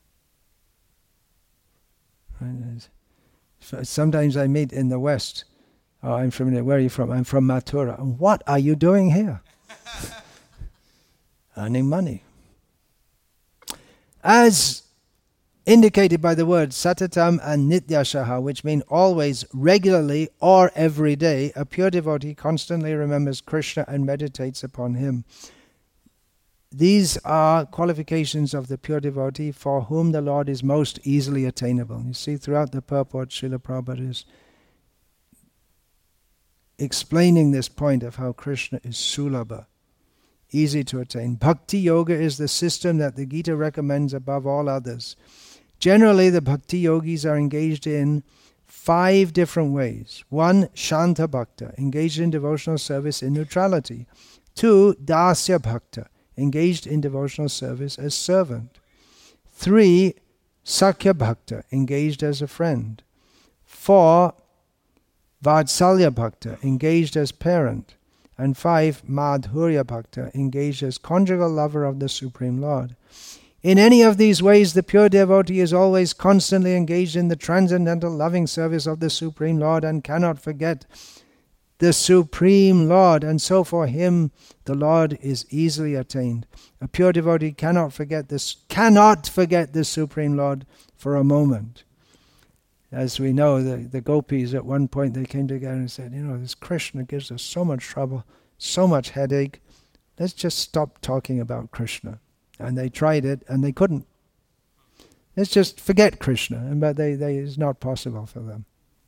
Right? Sometimes I meet in the West. Oh, I'm from India. Where are you from? I'm from Mathura. What are you doing here? Earning money. As indicated by the words satatam and nityashaha, which mean always, regularly, or every day, a pure devotee constantly remembers Krishna and meditates upon him. These are qualifications of the pure devotee for whom the Lord is most easily attainable. You see, throughout the purport, Srila Prabhupada is explaining this point of how Krishna is sulabha, easy to attain. Bhakti Yoga is the system that the Gita recommends above all others. Generally, the Bhakti Yogis are engaged in five different ways. One, Shanta Bhakta, engaged in devotional service in neutrality. Two, Dasya Bhakta, engaged in devotional service as servant. Three, Sakhya Bhakta, engaged as a friend. Four, Vatsalya Bhakta, engaged as parent. And five, Madhurya Bhakta, engaged as conjugal lover of the Supreme Lord. In any of these ways, the pure devotee is always constantly engaged in the transcendental loving service of the Supreme Lord and cannot forget the Supreme Lord, and so for him the Lord is easily attained. A pure devotee cannot forget this, cannot forget the Supreme Lord for a moment. As we know, the, the gopis at one point they came together and said, you know, this Krishna gives us so much trouble, so much headache. Let's just stop talking about Krishna. And they tried it and they couldn't. Let's just forget Krishna. And but they, they it's not possible for them.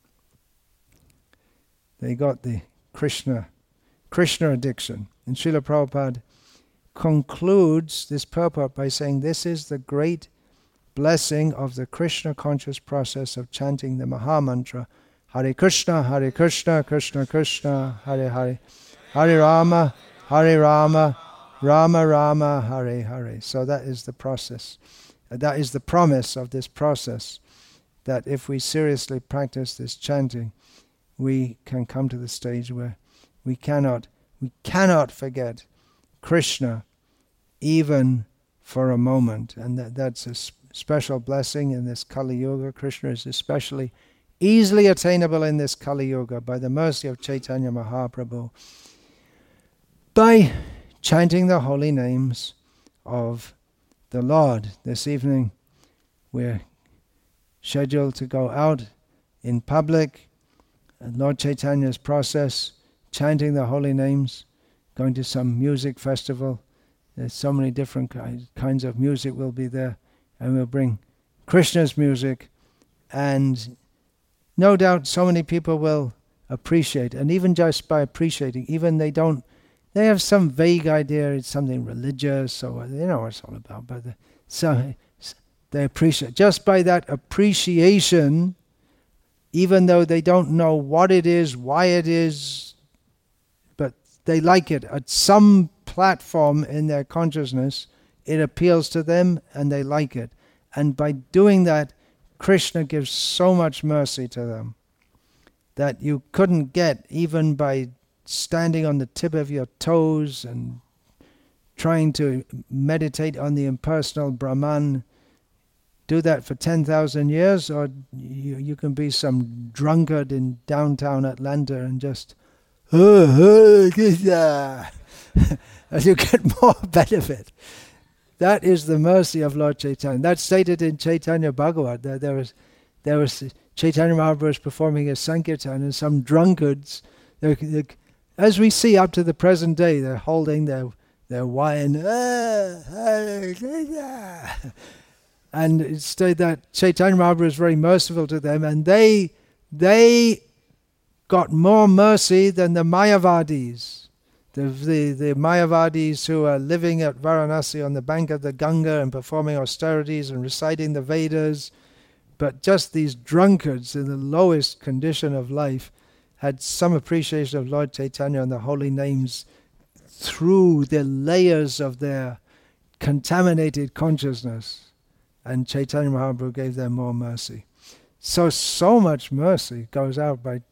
They got the Krishna, Krishna addiction. And Srila Prabhupada concludes this purport by saying this is the great blessing of the Krishna conscious process of chanting the Maha Mantra, Hare Krishna, Hare Krishna, Krishna Krishna, Hare Hare, Hare Rama, Hare Rama, Rama Rama, Hare Hare. So that is the process. That is the promise of this process, that if we seriously practice this chanting, we can come to the stage where we cannot, we cannot forget Krishna even for a moment. And that, that's a sp- special blessing in this Kali Yuga. Krishna is especially easily attainable in this Kali Yuga by the mercy of Chaitanya Mahaprabhu, by chanting the holy names of the Lord. This evening we're scheduled to go out in public at Lord Chaitanya's process, chanting the holy names, going to some music festival. There's so many different kinds of music will be there, and we'll bring Krishna's music, and no doubt so many people will appreciate, and even just by appreciating, even they don't, they have some vague idea it's something religious, or they know what it's all about, but the, so they appreciate. Just by that appreciation, even though they don't know what it is, why it is, but they like it. At some platform in their consciousness, it appeals to them and they like it. And by doing that, Krishna gives so much mercy to them that you couldn't get even by standing on the tip of your toes and trying to meditate on the impersonal Brahman. Do that for ten thousand years, or you, you can be some drunkard in downtown Atlanta and just, oh, oh, as you get more benefit. That is the mercy of Lord Chaitanya. That's stated in Chaitanya Bhagavat. There, there was, there was Chaitanya Mahaprabhu was performing a Sankirtan, and some drunkards, they're, they're, as we see up to the present day, they're holding their their wine. And it stated that Chaitanya Mahaprabhu was very merciful to them, and they they got more mercy than the Mayavadis. The, the, the Mayavadis who are living at Varanasi on the bank of the Ganga and performing austerities and reciting the Vedas. But just these drunkards in the lowest condition of life had some appreciation of Lord Chaitanya and the holy names through the layers of their contaminated consciousness. And Chaitanya Mahaprabhu gave them more mercy. So, so much mercy goes out by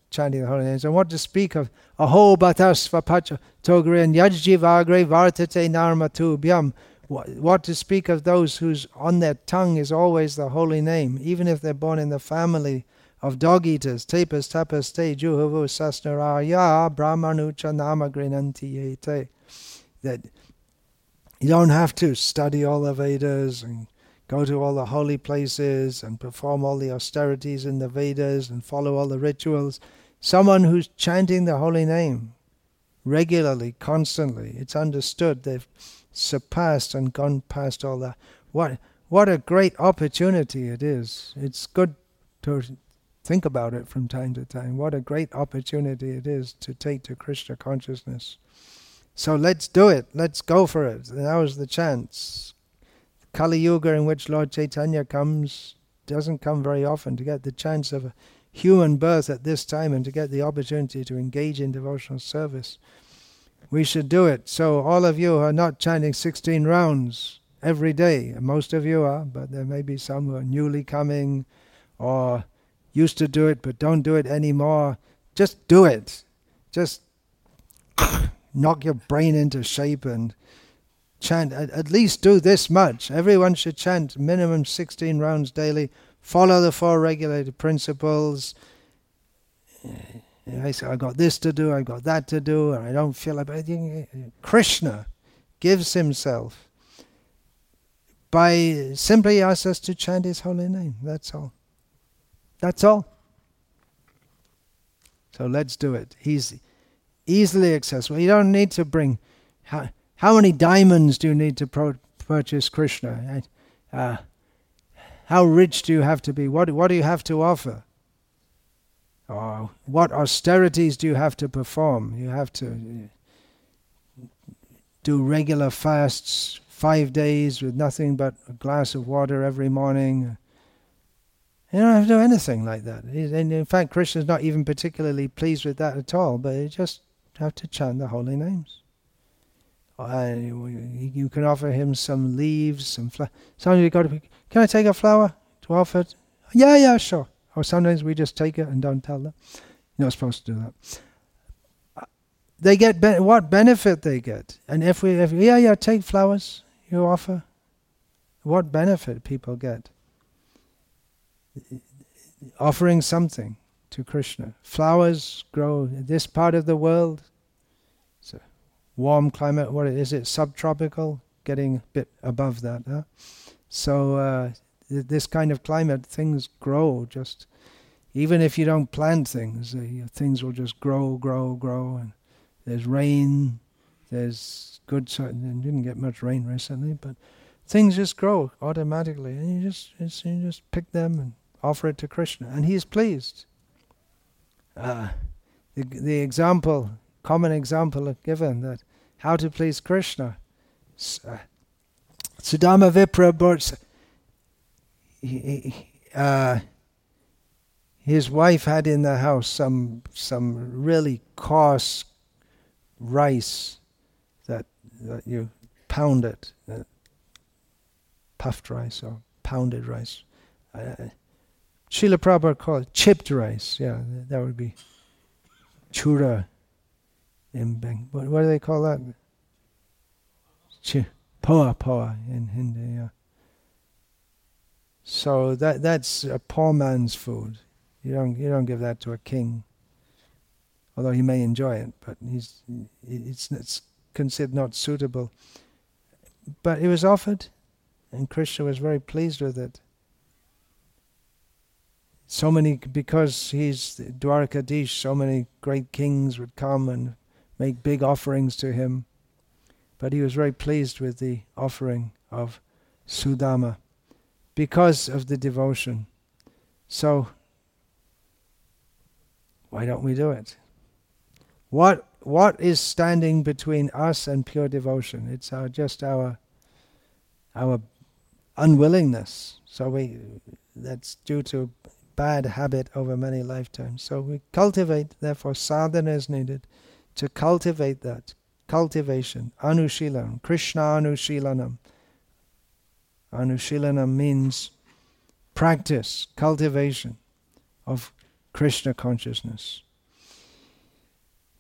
chanting the holy names. And what to speak of Aho Batas Vapacha Togren Yajjivagre Vartate Narmatu Byam. What to speak of those whose on their tongue is always the holy name, even if they're born in the family of dog eaters. Tapas tapas te juhavu sasnaraya brahmanucha namagrinanti yete. That you don't have to study all the Vedas and go to all the holy places and perform all the austerities in the Vedas and follow all the rituals. Someone who's chanting the holy name regularly, constantly, it's understood they've surpassed and gone past all that. What what a great opportunity it is. It's good to think about it from time to time. What a great opportunity it is to take to Krishna consciousness. So let's do it. Let's go for it. Now is the chance. Kali Yuga in which Lord Chaitanya comes doesn't come very often. To get the chance of a human birth at this time and to get the opportunity to engage in devotional service, we should do it. So all of you who are not chanting sixteen rounds every day, and most of you are, but there may be some who are newly coming or used to do it but don't do it anymore, just do it. Just knock your brain into shape and chant. At, at least do this much. Everyone should chant minimum sixteen rounds daily. Follow the four regulated principles. I say, I've got this to do, I've got that to do, and I don't feel like it. Krishna gives himself by simply asks us to chant his holy name. That's all. That's all. So let's do it. He's easily accessible. You don't need to bring... How, how many diamonds do you need to pro- purchase Krishna? Uh, how rich do you have to be? What, what do you have to offer? Or what austerities do you have to perform? You have to do regular fasts, five days with nothing but a glass of water every morning. You don't have to do anything like that. And in fact, Krishna is not even particularly pleased with that at all, but you just have to chant the holy names. Uh, you, you can offer him some leaves, some flowers. Sometimes you go to, can I take a flower to offer it? Yeah, yeah, sure. Or sometimes we just take it and don't tell them. You're not supposed to do that. Uh, they get be- what benefit they get, and if we, if yeah, yeah, take flowers. You offer. What benefit people get? Offering something to Krishna. Flowers grow in this part of the world. It's a warm climate. What is it? Subtropical. Getting a bit above that. Huh? So. Uh, This kind of climate, things grow just, even if you don't plant things, uh, things will just grow, grow, grow. And there's rain, there's good, so didn't get much rain recently, but things just grow automatically. And you just, just you just pick them and offer it to Krishna, and he's pleased. Uh, the, the example, common example given that how to please Krishna. Uh, Sudama Vipra brought. He, uh, his wife had in the house some some really coarse rice that, that you pound it, uh, puffed rice or pounded rice. Uh, Srila Prabhupada called it chipped rice. Yeah, that would be chura in Beng. What, what do they call that? Ch- poa poa in Hindi. Yeah. So that that's a poor man's food. You don't you don't give that to a king. Although he may enjoy it, but he's it's it's considered not suitable. But it was offered, and Krishna was very pleased with it. So many, because he's Dwarkadish, so many great kings would come and make big offerings to him. But he was very pleased with the offering of Sudama, because of the devotion. So, why don't we do it? What what is standing between us and pure devotion? It's our just our our unwillingness. So we that's due to bad habit over many lifetimes. So we cultivate, therefore sadhana is needed to cultivate that. Cultivation, anushilanam, Krishna anushilanam. Anushilanam means practice, cultivation of Krishna consciousness.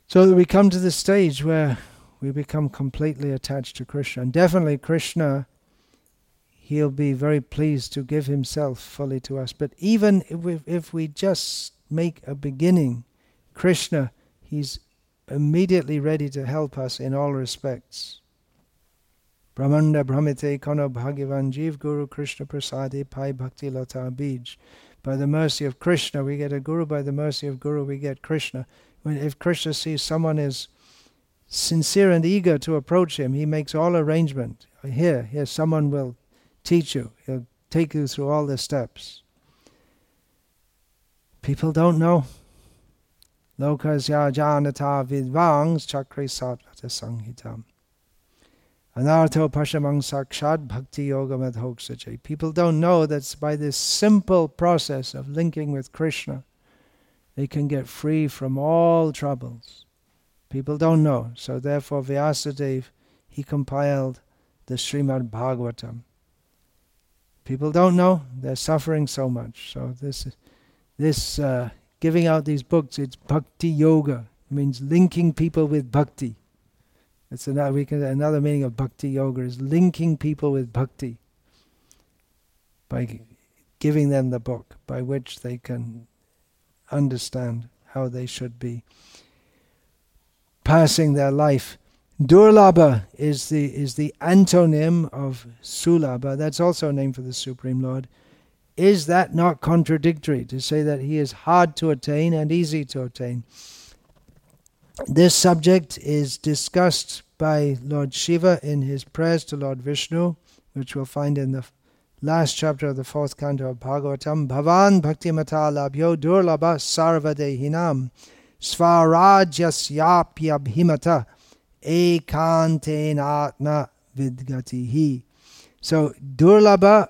So that we come to the stage where we become completely attached to Krishna. And definitely Krishna, he'll be very pleased to give himself fully to us. But even if we, if we just make a beginning, Krishna, he's immediately ready to help us in all respects. Brahmanda Brahmite Kono Bhagavan Jeev Guru Krishna Prasade Pai Bhakti Lata Bij. By the mercy of Krishna, we get a Guru. By the mercy of Guru, we get Krishna. When, if Krishna sees someone is sincere and eager to approach him, he makes all arrangement. Here, here, someone will teach you. He'll take you through all the steps. People don't know. Lokasya janata vidvangs chakri satvata sanghitam. Anartho pashamang sakshad bhakti yoga madhoksache. People don't know that by this simple process of linking with Krishna, they can get free from all troubles. People don't know. So therefore Vyasadeva, he compiled the Srimad Bhagavatam. People don't know. They're suffering so much. So this, this uh, giving out these books, it's bhakti yoga. It means linking people with bhakti. It's another, we can, another meaning of bhakti yoga is linking people with bhakti by giving them the book by which they can understand how they should be passing their life. Durlabha is the is the antonym of Sulabha. That's also a name for the Supreme Lord. Is that not contradictory to say that he is hard to attain and easy to attain? This subject is discussed by Lord Shiva in his prayers to Lord Vishnu, which we'll find in the last chapter of the fourth canto of Bhagavatam. Bhavan bhaktimata labhyo durlabha sarvadehinam svarajyasyapyabhimata ekantenatma vidgatihi. So durlabha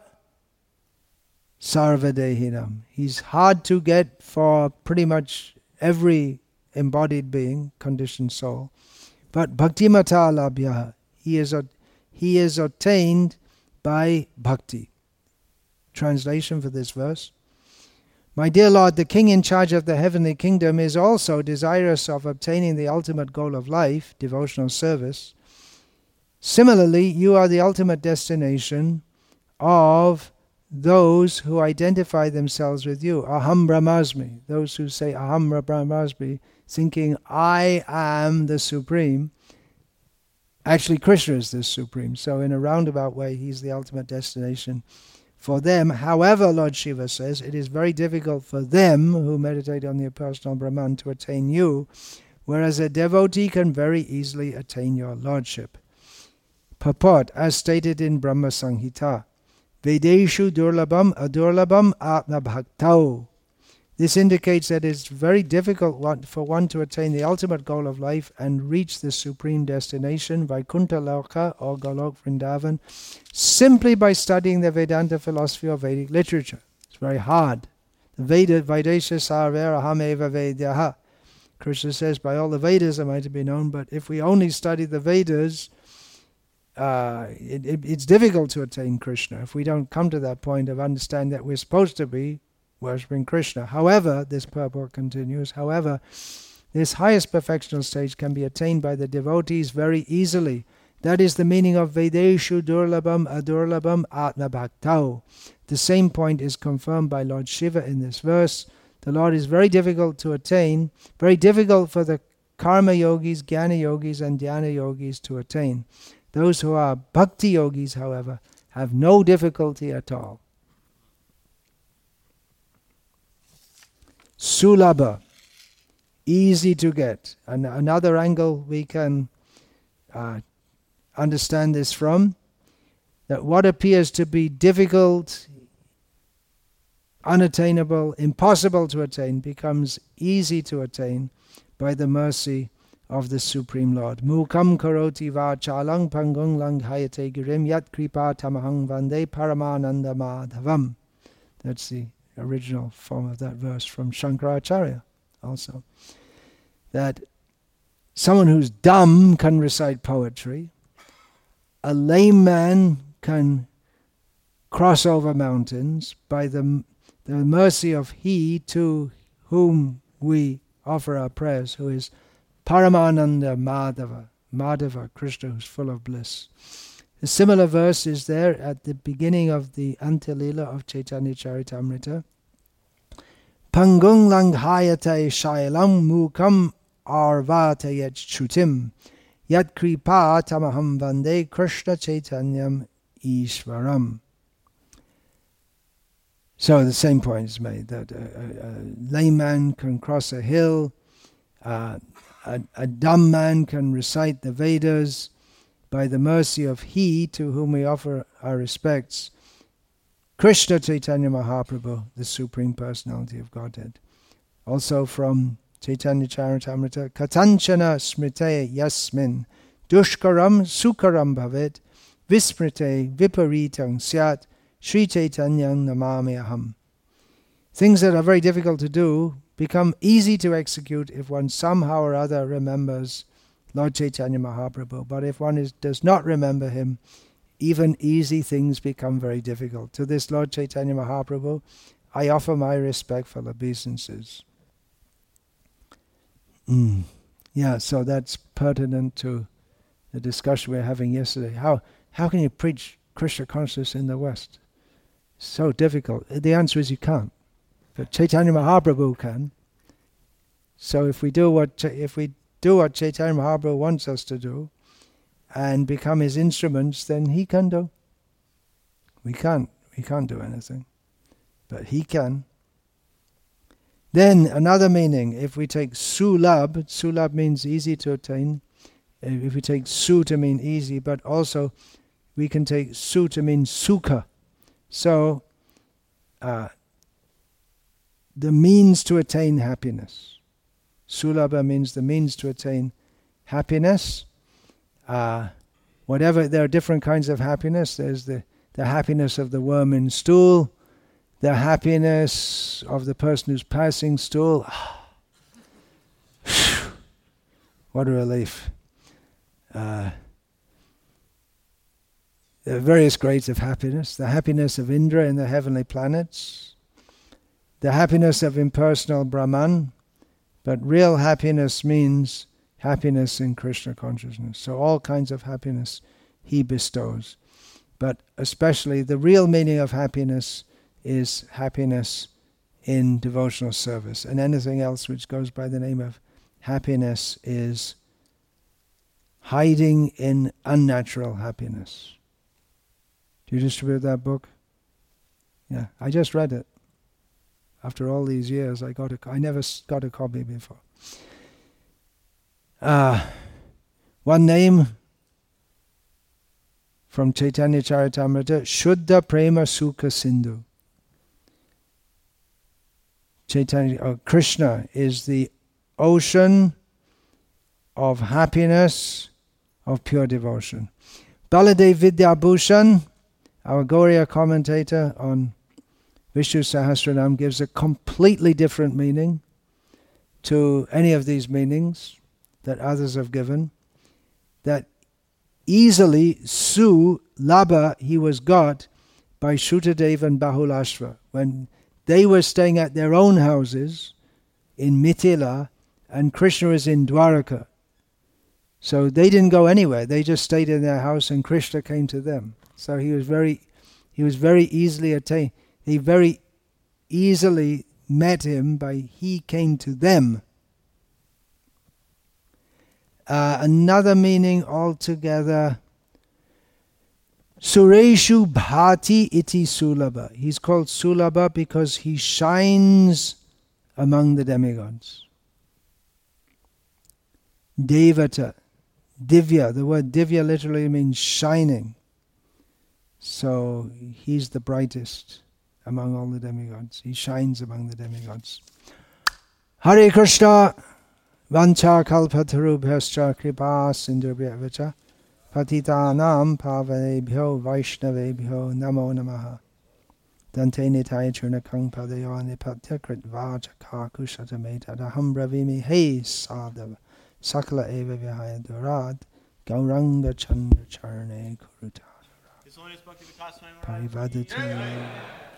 sarvadehinam. He's hard to get for pretty much every embodied being, conditioned soul. But bhaktimata labhya, he is, he is attained by bhakti. Translation for this verse. My dear Lord, the king in charge of the heavenly kingdom is also desirous of obtaining the ultimate goal of life, devotional service. Similarly, you are the ultimate destination of those who identify themselves with you. Aham Brahmasmi. Those who say Aham Brahmasmi, thinking I am the Supreme. Actually, Krishna is the Supreme. So in a roundabout way, he's the ultimate destination for them. However, Lord Shiva says, it is very difficult for them who meditate on the impersonal Brahman to attain you, whereas a devotee can very easily attain your lordship. Purport, as stated in Brahma Samhita, Vedeshu durlabham adurlabham atma bhaktau. This indicates that it's very difficult for one to attain the ultimate goal of life and reach the supreme destination, Vaikuntha Loka or Golok Vrindavan, simply by studying the Vedanta philosophy or Vedic literature. It's very hard. The Veda, Vedesha sarvera hameva vedyaha. Krishna says, by all the Vedas am I to be known, but if we only study the Vedas, uh, it, it, it's difficult to attain Krishna if we don't come to that point of understanding that we're supposed to be worshipping Krishna. However, this purport continues, however, this highest perfectional stage can be attained by the devotees very easily. That is the meaning of Vedeshu durlabham adurlabham atma bhaktau. The same point is confirmed by Lord Shiva in this verse. The Lord is very difficult to attain, very difficult for the karma yogis, jnana yogis and dhyana yogis to attain. Those who are bhakti yogis, however, have no difficulty at all. Sulabha, easy to get. And another angle we can uh, understand this from, that what appears to be difficult, unattainable, impossible to attain, becomes easy to attain by the mercy of the Supreme Lord. Mukam karoti vachalang pangung langhayate girim yat kripa tamahang vande paramananda madhavam. That's the original form of that verse from Shankaracharya also. That someone who's dumb can recite poetry, a lame man can cross over mountains by the, the mercy of He to whom we offer our prayers, who is Paramananda Madhava, Madhava, Krishna who's full of bliss. A similar verse is there at the beginning of the Antilila of Chaitanya Charitamrita. Pangung langhayate shailam mukam arvatayet chutim yat kripa tamaham vande Krishna Chaitanyam Ishvaram. So the same point is made, that a, a, a layman can cross a hill, uh, a, a dumb man can recite the Vedas. By the mercy of He to whom we offer our respects, Krishna Chaitanya Mahaprabhu, the Supreme Personality of Godhead. Also from Chaitanya Charitamrita, Katanchana smrite yasmin dushkaram sukaram bhavet vismrite viparitang syat Sri Chaitanyam namami aham. Things that are very difficult to do become easy to execute if one somehow or other remembers Lord Chaitanya Mahaprabhu. But if one is, does not remember him, even easy things become very difficult. To this Lord Chaitanya Mahaprabhu, I offer my respectful obeisances. Mm. Yeah, so that's pertinent to the discussion we were having yesterday. How how can you preach Krishna consciousness in the West? So difficult. The answer is you can't. But Chaitanya Mahaprabhu can. So if we do what if we do what Chaitanya Mahaprabhu wants us to do, and become his instruments, then he can do. We can't. We can't do anything. But he can. Then another meaning, if we take sulabh, sulabh means easy to attain. If we take su to mean easy, but also we can take su to mean sukha. So, uh, the means to attain happiness. Sulabha means the means to attain happiness. Uh, whatever, there are different kinds of happiness. There's the, the happiness of the worm in stool, the happiness of the person who's passing stool. What a relief. Uh, there are various grades of happiness. The happiness of Indra in the heavenly planets, the happiness of impersonal Brahman, but real happiness means happiness in Krishna consciousness. So all kinds of happiness he bestows. But especially the real meaning of happiness is happiness in devotional service. And anything else which goes by the name of happiness is hiding in unnatural happiness. Do you distribute that book? Yeah, I just read it. After all these years, I got a, I never got a copy before. Uh, one name from Chaitanya Charitamrita, Shuddha Prema Sukha Sindhu. Chaitanya, uh, Krishna is the ocean of happiness, of pure devotion. Baladev Vidyabhushan, our Gauriya commentator on Vishnu Sahasranam, gives a completely different meaning to any of these meanings that others have given. That easily Su Labha he was got by Shrutadev and Bahulashva when they were staying at their own houses in Mithila and Krishna is in Dwaraka. So they didn't go anywhere. They just stayed in their house and Krishna came to them. So he was very, he was very easily attained. He very easily met him by he came to them. Uh, another meaning altogether, Sureshu Bhati iti Sulabha. He's called Sulabha because he shines among the demigods. Devata, Divya. The word Divya literally means shining. So he's the brightest among all the demigods. He shines among the demigods. Hare Krishna, Vancha kalpatarubhyascha kripa sindhubhyavacha patitanam pavanebhyo vaishnavebhyo namo namaha dante nitaya churnakang padayo nipatya kritvaja kakushatameta bravimi hey sadhava sakala eva vihaya durad gauranga chandra charne kuruta Parivadatu